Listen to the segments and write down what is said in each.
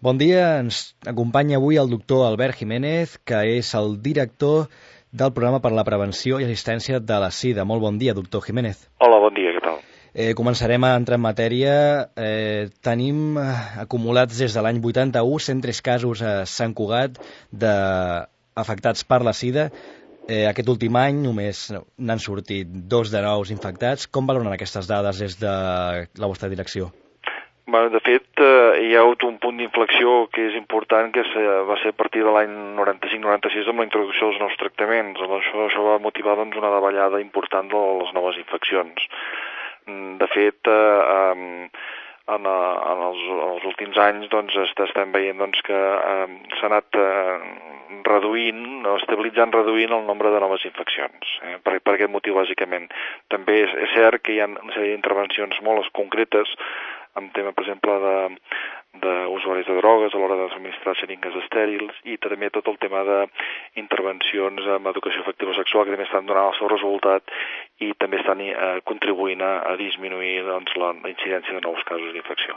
Bon dia, ens acompanya avui el doctor Albert Jiménez, que és el director del programa per la prevenció i assistència de la SIDA. Molt bon dia, doctor Jiménez. Hola, bon dia, què tal? Començarem a entrar en matèria. Tenim acumulats des de l'any 81 103 casos a Sant Cugat afectats per la SIDA. Aquest últim any només n'han sortit 2 de nous infectats. Com valoren aquestes dades des de la vostra direcció? Bueno, de fet, hi ha hagut un punt d'inflexió que és important, que va ser a partir de l'any 95-96 amb la introducció dels nous tractaments. Això va motivar doncs, una davallada important de les noves infeccions. De fet, en els últims anys doncs, estem veient doncs, que s'ha anat estabilitzant reduint el nombre de noves infeccions, per aquest motiu bàsicament. També és cert que hi ha una sèrie d'intervencions molt concretes en tema, per exemple, d'usuaris de drogues a l'hora de subministrar xeringues estèrils i també tot el tema d'intervencions en educació afectivo-sexual que també estan donant el seu resultat i també estan contribuint a disminuir doncs, la incidència de nous casos d'infecció.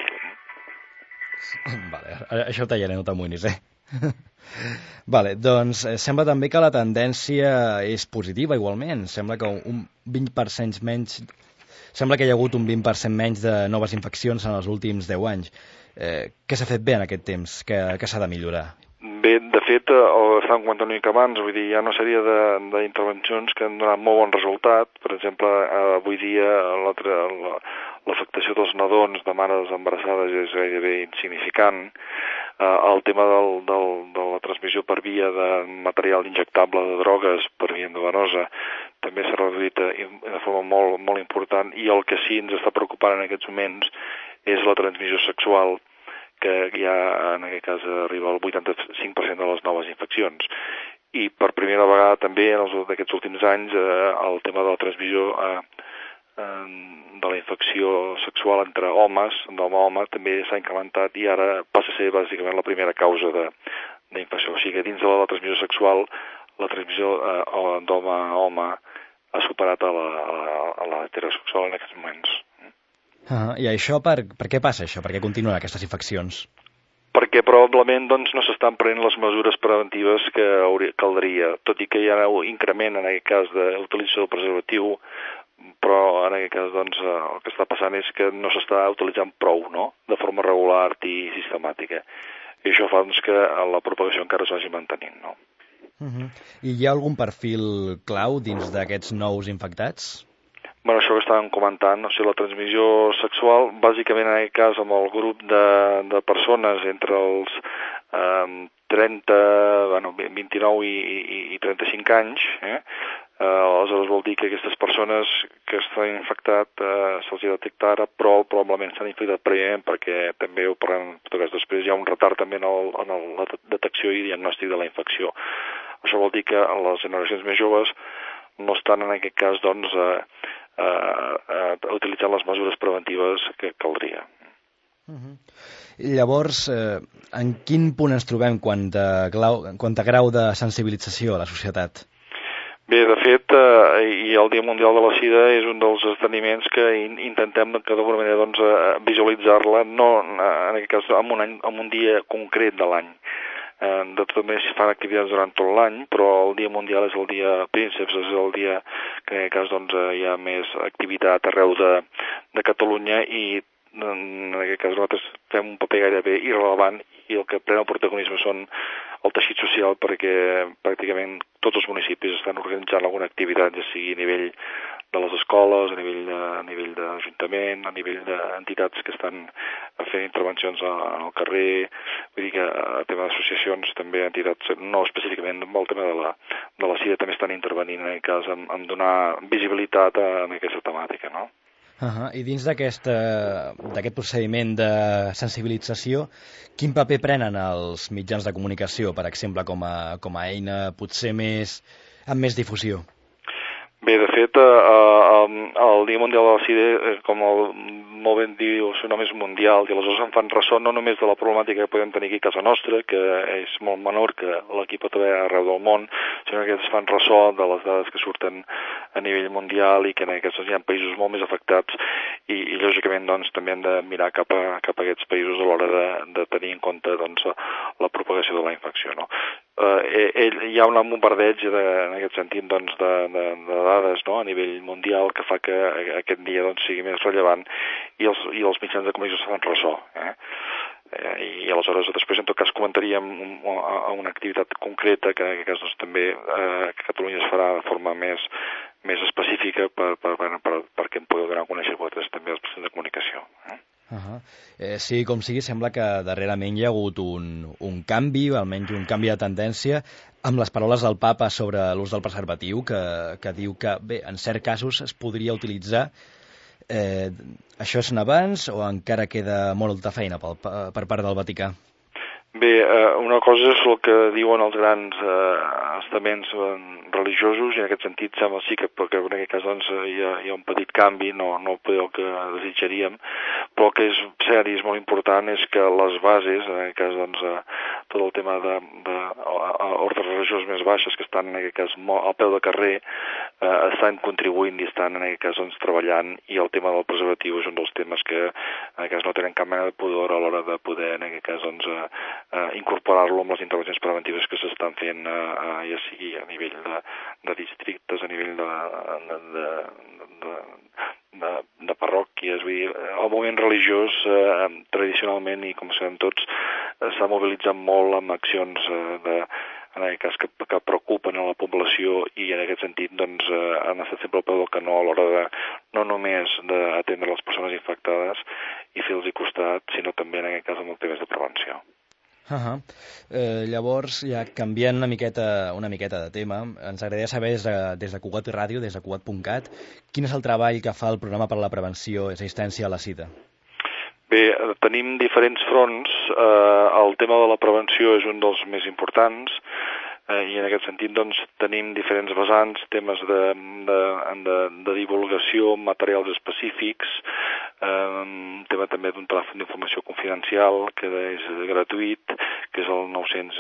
Vale, això ho tallaré, no t'amoïnis, Vale, doncs sembla també que la tendència és positiva igualment. Sembla que un 20% menys... Sembla que hi ha hagut un 20% menys de noves infeccions en els últims 10 anys. Què s'ha fet bé en aquest temps? Què s'ha de millorar? Bé, de fet, estàvem comentant una mica abans, vull dir, hi ha una sèrie d'intervencions que han donat molt bon resultat. Per exemple, avui dia l'afectació dels nadons de mares embarassades és gairebé insignificant. El tema de la transmissió per via de material injectable de drogues per via endovenosa també s'ha reduït de forma molt, molt important, i el que sí ens està preocupant en aquests moments és la transmissió sexual, que ja en aquest cas arriba al 85% de les noves infeccions. I per primera vegada també en aquests últims anys el tema de la transmissió de la infecció sexual entre homes, d'home a home, també s'ha incrementat i ara passa a ser bàsicament la primera causa d'infecció. O sigui que dins de la transmissió sexual, la transmissió d'home a home ha superat a la heterosexual en aquests moments. I això, per què passa això? Per què continuen aquestes infeccions? Perquè probablement doncs, no s'estan prenent les mesures preventives que caldria, tot i que hi ha un increment en aquest cas d'utilització del preservatiu, però en aquest cas doncs, el que està passant és que no s'està utilitzant prou, no?, de forma regular i sistemàtica. I això fa doncs, que la propagació encara es vagi mantenint, no? I hi ha algun perfil clau dins d'aquests nous infectats? Bueno, això que estàvem comentant, o sigui, la transmissió sexual, bàsicament en aquest cas amb el grup de persones entre els 29 i 35 anys, aleshores vol dir que aquestes persones que estan infectat se'ls ha detectat ara, però probablement s'han infectat prèviament perquè també ho parlem en tot cas després, hi ha un retard també en la detecció i diagnòstic de la infecció. Això vol dir que les generacions més joves no estan en aquest cas doncs, utilitzant les mesures preventives que caldria. Llavors, en quin punt ens trobem quant a grau de sensibilització a la societat? Bé, de fet, i el Dia Mundial de la SIDA és un dels esdeveniments que intentem d'alguna manera doncs, visualitzar-la, no en aquest cas en un dia concret de l'any. De tot més s'hi fan activitats durant tot l'any, però el Dia Mundial és el dia prínceps, és el dia que en aquest cas doncs, hi ha més activitat arreu de Catalunya i en aquest cas nosaltres fem un paper gairebé irrelevant i el que pren el protagonisme són el teixit social perquè pràcticament tots els municipis estan organitzant alguna activitat, ja sigui a nivell de les escoles, a nivell d'Ajuntament, a nivell d'entitats que estan fent intervencions al carrer, vull dir que a tema d'associacions també entitats, no específicament amb el tema de la SIDA també estan intervenint en aquest cas en donar visibilitat en aquesta temàtica, no? I dins d'aquest procediment de sensibilització, quin paper prenen els mitjans de comunicació, per exemple, com a eina potser amb més difusió? Bé, de fet, el Dia Mundial de la Sida, com molt ben diu, el seu nom és mundial, i aleshores en fan ressò no només de la problemàtica que podem tenir aquí a casa nostra, que és molt menor que la que hi pot haver arreu del món, sinó que es fan ressò de les dades que surten a nivell mundial i que en aquests hi ha països molt més afectats i lògicament doncs, també hem de mirar cap a aquests països a l'hora de tenir en compte doncs, la propagació de la infecció. No? Hi ha un bombardeig en aquest sentit doncs, de dades, no? A nivell mundial que fa que aquest dia doncs, sigui més rellevant i els mitjans de comunicació se fan ressò. I aleshores després en tot cas comentaríem una activitat concreta que en aquest cas doncs, també a Catalunya es farà de forma més específica perquè em pugueu donar a conèixer vosaltres també els mitjans de comunicació. Sí, com sigui, sembla que darrerament hi ha hagut un canvi, almenys un canvi de tendència, amb les paraules del papa sobre l'ús del preservatiu, que diu que, bé, en certs casos es podria utilitzar. Això és un avanç o encara queda molta feina per part del Vaticà? Bé, una cosa és el que diuen els grans estaments religiosos i en aquest sentit sembla sí que en aquest cas doncs, hi ha un petit canvi, no el que desitjaríem, però el que és seri, és molt important, és que les bases, en aquest cas doncs, tot el tema d'ordres religiosos més baixes que estan en aquest cas al peu de carrer estan contribuint i estan en aquest cas doncs, treballant i el tema del preservatiu és un dels temes que en aquest cas no tenen cap mena de pudor a l'hora de poder en aquest cas doncs, incorporar-lo amb les intervencions preventives que s'estan fent ja sigui a nivell de districtes, a nivell de parròquies, vull dir, el moviment religiós tradicionalment i com sabem tots s'ha mobilitzat molt amb accions en aquest cas que preocupen a la població i en aquest sentit doncs, han estat sempre al peu del canó a l'hora de no només d'atendre les persones infectades i fer-los costat, sinó també en aquest cas amb temes de prevenció. Llavors, ja canviant una miqueta de tema, ens agradaria saber des de Cugat Ràdio, des de Cugat.cat, quin és el treball que fa el programa per a la prevenció i assistència a la sida? Bé, tenim diferents fronts. El tema de la prevenció és un dels més importants i en aquest sentit doncs, tenim diferents vessants, temes de divulgació, materials específics, un tema també d'un telèfon d'informació confidencial que és gratuït, que és el 900...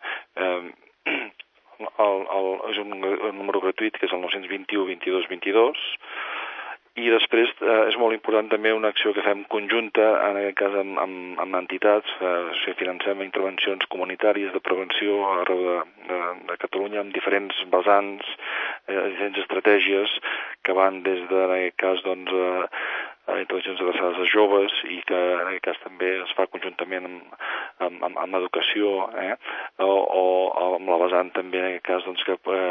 és un número gratuït que és el 921 22 22 i després és molt important també una acció que fem conjunta, en aquest cas amb entitats, financem intervencions comunitàries de prevenció arreu de Catalunya amb diferents vessants, diferents estratègies que van des de, en aquest cas, doncs, intervencions adreçades a joves i que en aquest cas també es fa conjuntament amb educació o amb la vessant també en aquest cas doncs,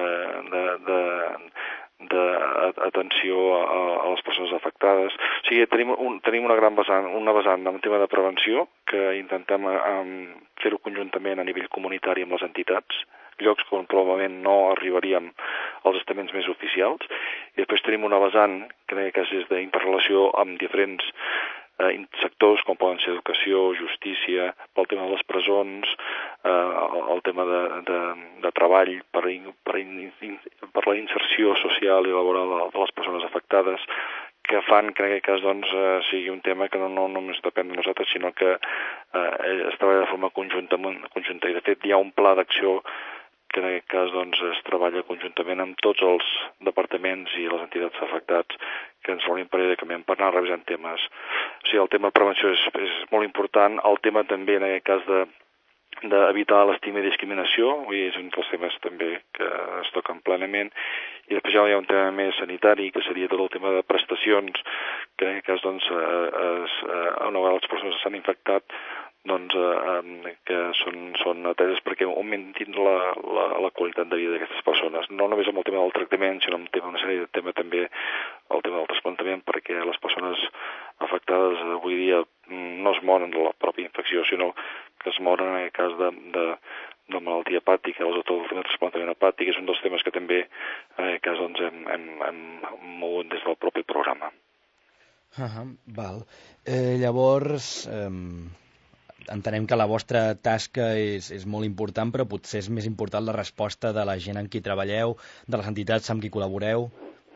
d'atenció a les persones afectades. O sigui, tenim una gran vessant, una vessant en tema de prevenció que intentem fer-ho conjuntament a nivell comunitari amb les entitats, llocs on probablement no arribaríem als estaments més oficials, i després tenim una vessant que en aquest cas és d'interrelació amb diferents sectors com poden ser educació, justícia, pel tema de les presons, el tema de treball per la inserció social i laboral de les persones afectades, que fan que en aquest cas doncs, sigui un tema que no només depèn de nosaltres, sinó que es treballa de forma conjunta i de fet hi ha un pla d'acció que en aquest cas doncs, es treballa conjuntament amb tots els departaments i les entitats afectats que ens reunim periòdicament per anar revisant temes. O sigui, el tema de prevenció és molt important, el tema també en aquest cas d'evitar l'estigma i discriminació, és un dels temes també que es toquen plenament, i després ja hi ha un tema més sanitari, que seria tot el tema de prestacions, que en aquest cas doncs, una vegada les persones s'han infectat, doncs, que són ateses perquè augmentin la qualitat de vida d'aquestes persones, no només amb el tema del tractament, sinó amb una sèrie de temes també, el tema del trasplantament, perquè les persones afectades avui dia no es moren de la pròpia infecció, sinó que es moren en el cas de malaltia hepàtica, el tema del trasplantament hepàtic és un dels temes que també en aquest cas doncs, hem mogut des del propi programa. Val. Llavors... entenem que la vostra tasca és molt important, però potser és més important la resposta de la gent amb qui treballeu, de les entitats amb qui col·laboreu.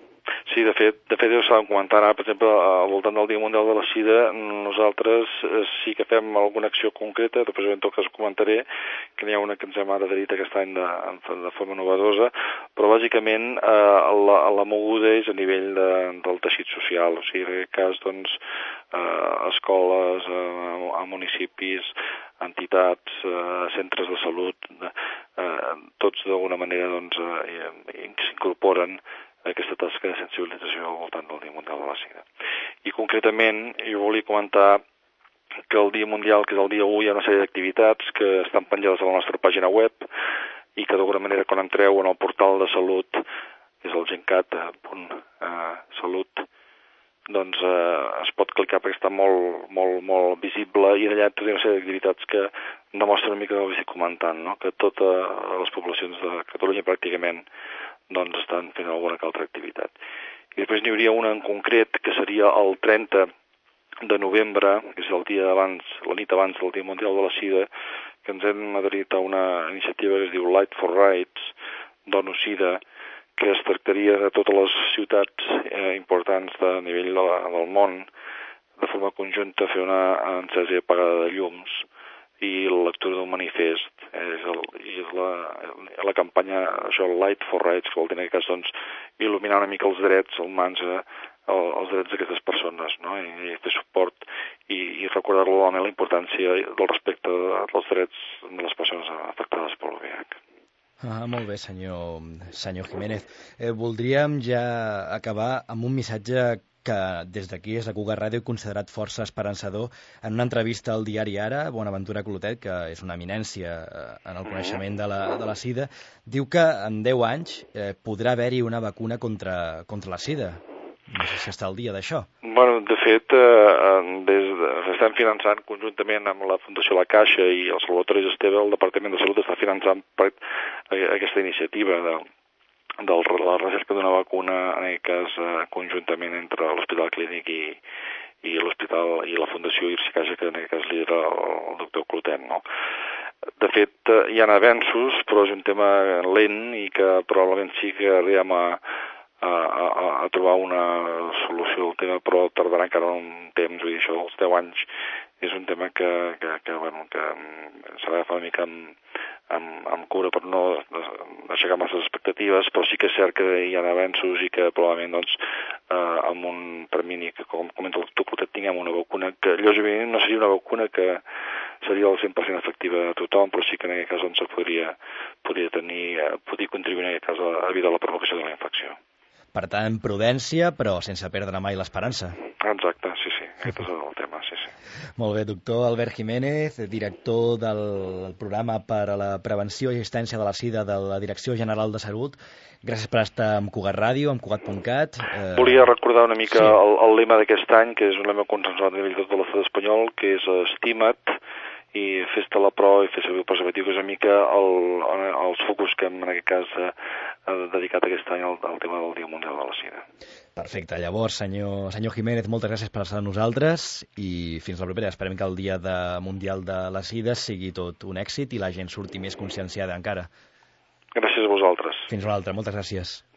Sí, de fet ho estàvem comentant ara, per exemple, al voltant del Dia Mundial de la Sida, nosaltres sí que fem alguna acció concreta, després en tot cas comentaré, que n'hi ha una que ens hem adherit aquest any de forma novedosa, però bàsicament la moguda és a nivell del teixit social, o sigui, en aquest cas, doncs, escoles, a municipis, entitats, centres de salut, tots d'alguna manera doncs, s'incorporen aquesta tasca de sensibilització al voltant del Dia Mundial de la Sida. I concretament jo volia comentar que el Dia Mundial, que és el dia 1, hi ha una sèrie d'activitats que estan penjades a la nostra pàgina web i que d'alguna manera quan entreu en el portal de salut, que és el gencat.salut, doncs es pot clicar perquè està molt visible i allà tota una sèrie d'activitats que demostren una mica el que estic comentant, no? Que totes les poblacions de Catalunya pràcticament doncs estan fent alguna que altra activitat. I després n'hi hauria una en concret que seria el 30 de novembre, que és el dia abans, la nit abans del Dia Mundial de la Sida, que ens hem adherit a una iniciativa que es diu Light for Rights, Dono Sida, que es tractaria de totes les ciutats importants de nivell del món, de forma conjunta fer una encesa i apagada de llums i la lectura d'un manifest. És la campanya, això, Light for Rights, que vol dir en aquest cas doncs, il·luminar una mica els drets humans, els drets d'aquestes persones, no? I fer suport i recordar-lo la importància del respecte dels drets de les persones afectades pel VIH. Molt bé, senyor Jiménez. Voldríem ja acabar amb un missatge que des d'aquí, des de Cugat Ràdio, he considerat força esperançador. En una entrevista al diari Ara, Bonaventura Clotet, que és una eminència en el coneixement de la sida, diu que en 10 anys podrà haver-hi una vacuna contra la sida. No sé si està al dia d'això. Bueno, de fet, estem finançant conjuntament amb la Fundació La Caixa i el Salvatore Esteve, el Departament de Salut està finançant aquesta iniciativa de la recerca d'una vacuna, en aquest cas conjuntament entre l'Hospital Clínic i l'Hospital i la Fundació Irsi Caixa, que en aquest cas lidera el doctor Clotet, no? De fet, hi ha avenços, però és un tema lent i que probablement sí que arribem a trobar una solució al tema, però tardarà encara un temps, vull dir, això dels 10 anys és un tema que s'ha d'agafar una mica amb cura per no aixecar massa expectatives, però sí que és cert que hi ha avenços i que probablement doncs, amb un termini que, com comenta el doctor Clotet, tinguem una vacuna que, lògicament, no seria una vacuna que seria el 100% efectiva a tothom, però sí que en aquest cas doncs, podria contribuir en aquest cas a evitar la provocació de la infecció. Per tant, prudència, però sense perdre mai l'esperança. Exacte, sí, aquest és el tema, sí. Molt bé, doctor Albert Jiménez, director del programa per a la prevenció i assistència de la sida de la Direcció General de Salut. Gràcies per estar amb Cugat Ràdio, amb Cugat.cat. Volia recordar una mica el lema d'aquest any, que és un lema consensuat a nivell de tot l'estat espanyol, que és Estima't, i fes-te la pro i fes servir el preservatiu, que és una mica els focus que en aquest cas dedicat aquest any al tema del Dia Mundial de la Sida. Perfecte. Llavors, senyor Jiménez, moltes gràcies per estar amb nosaltres i fins la propera. Esperem que el Dia Mundial de la Sida sigui tot un èxit i la gent surti més conscienciada encara. Gràcies a vosaltres. Fins una altra. Moltes gràcies.